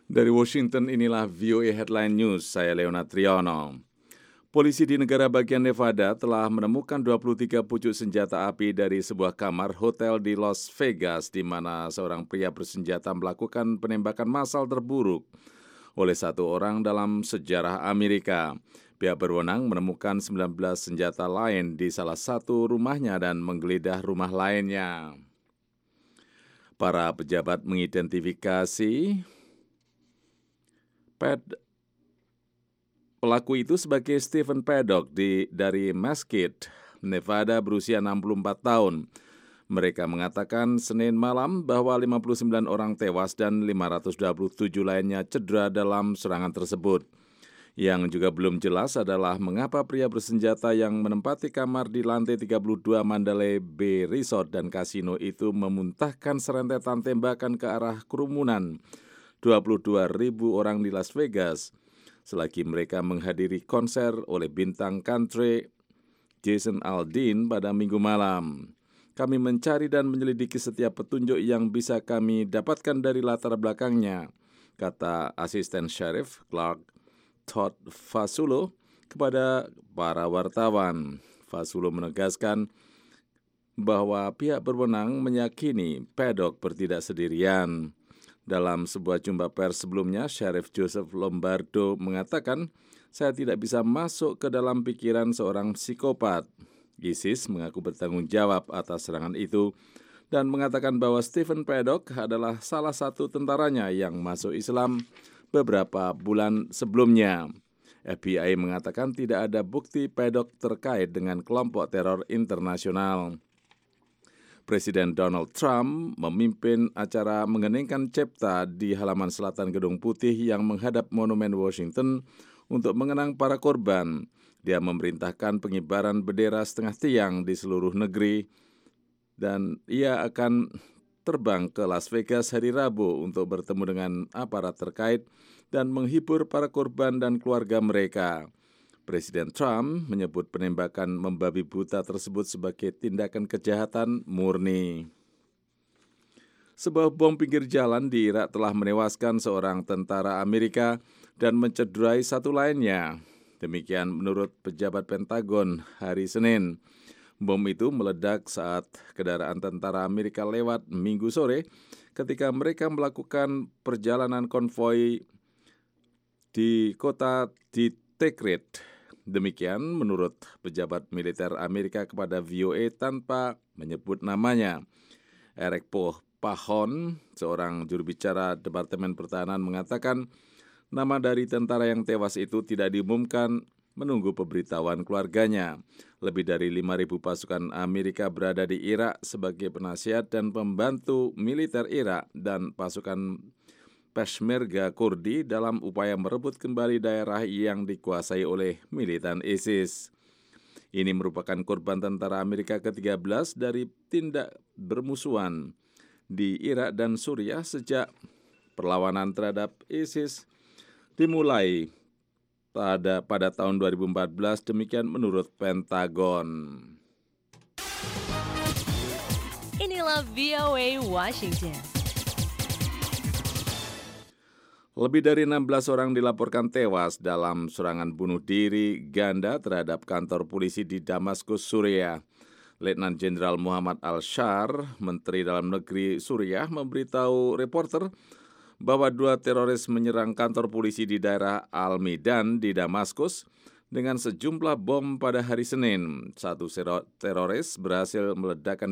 Dari Washington, inilah VOA Headline News, saya Leonard Triono. Polisi di negara bagian Nevada telah menemukan 23 pucuk senjata api dari sebuah kamar hotel di Las Vegas, di mana seorang pria bersenjata melakukan penembakan massal terburuk oleh satu orang dalam sejarah Amerika. Pihak berwenang menemukan 19 senjata lain di salah satu rumahnya dan menggeledah rumah lainnya. Para pejabat mengidentifikasi pelaku itu sebagai Stephen Paddock dari Mesquite, Nevada, berusia 64 tahun. Mereka mengatakan Senin malam bahwa 59 orang tewas dan 527 lainnya cedera dalam serangan tersebut. Yang juga belum jelas adalah mengapa pria bersenjata yang menempati kamar di lantai 32 Mandalay Bay Resort dan Kasino itu memuntahkan serentetan tembakan ke arah kerumunan 22.000 orang di Las Vegas selagi mereka menghadiri konser oleh bintang country Jason Aldean pada Minggu malam. Kami mencari dan menyelidiki setiap petunjuk yang bisa kami dapatkan dari latar belakangnya, kata Asisten Sheriff Clark Todd Fasulo kepada para wartawan. Fasulo menegaskan bahwa pihak berwenang meyakini Paddock bertindak sendirian. Dalam sebuah jumpa pers sebelumnya, Sheriff Joseph Lombardo mengatakan, "Saya tidak bisa masuk ke dalam pikiran seorang psikopat." ISIS mengaku bertanggung jawab atas serangan itu dan mengatakan bahwa Stephen Paddock adalah salah satu tentaranya yang masuk Islam beberapa bulan sebelumnya. FBI mengatakan tidak ada bukti Paddock terkait dengan kelompok teror internasional. Presiden Donald Trump memimpin acara mengeningkan cipta di halaman selatan Gedung Putih yang menghadap Monumen Washington untuk mengenang para korban. Dia memerintahkan pengibaran bendera setengah tiang di seluruh negeri dan ia akan terbang ke Las Vegas hari Rabu untuk bertemu dengan aparat terkait dan menghibur para korban dan keluarga mereka. Presiden Trump menyebut penembakan membabi buta tersebut sebagai tindakan kejahatan murni. Sebuah bom pinggir jalan di Irak telah menewaskan seorang tentara Amerika dan mencederai satu lainnya. Demikian menurut pejabat Pentagon hari Senin. Bom itu meledak saat kendaraan tentara Amerika lewat Minggu sore ketika mereka melakukan perjalanan konvoi di kota di Tikrit. Demikian menurut pejabat militer Amerika kepada VOA tanpa menyebut namanya. Eric Pahon, seorang juru bicara Departemen Pertahanan, mengatakan nama dari tentara yang tewas itu tidak diumumkan menunggu pemberitahuan keluarganya. Lebih dari 5.000 pasukan Amerika berada di Irak sebagai penasihat dan pembantu militer Irak dan pasukan Peshmerga Kurdi dalam upaya merebut kembali daerah yang dikuasai oleh militan ISIS. Ini merupakan korban tentara Amerika ke-13 dari tindak bermusuhan di Irak dan Suriah sejak perlawanan terhadap ISIS dimulai pada tahun 2014, demikian menurut Pentagon. Inilah VOA Washington. Lebih dari 16 orang dilaporkan tewas dalam serangan bunuh diri ganda terhadap kantor polisi di Damaskus, Suriah. Letnan Jenderal Muhammad Al-Shar, Menteri Dalam Negeri Suriah, memberitahu reporter bahwa 2 teroris menyerang kantor polisi di daerah Al-Midan di Damaskus dengan sejumlah bom pada hari Senin. Satu teroris berhasil meledakkan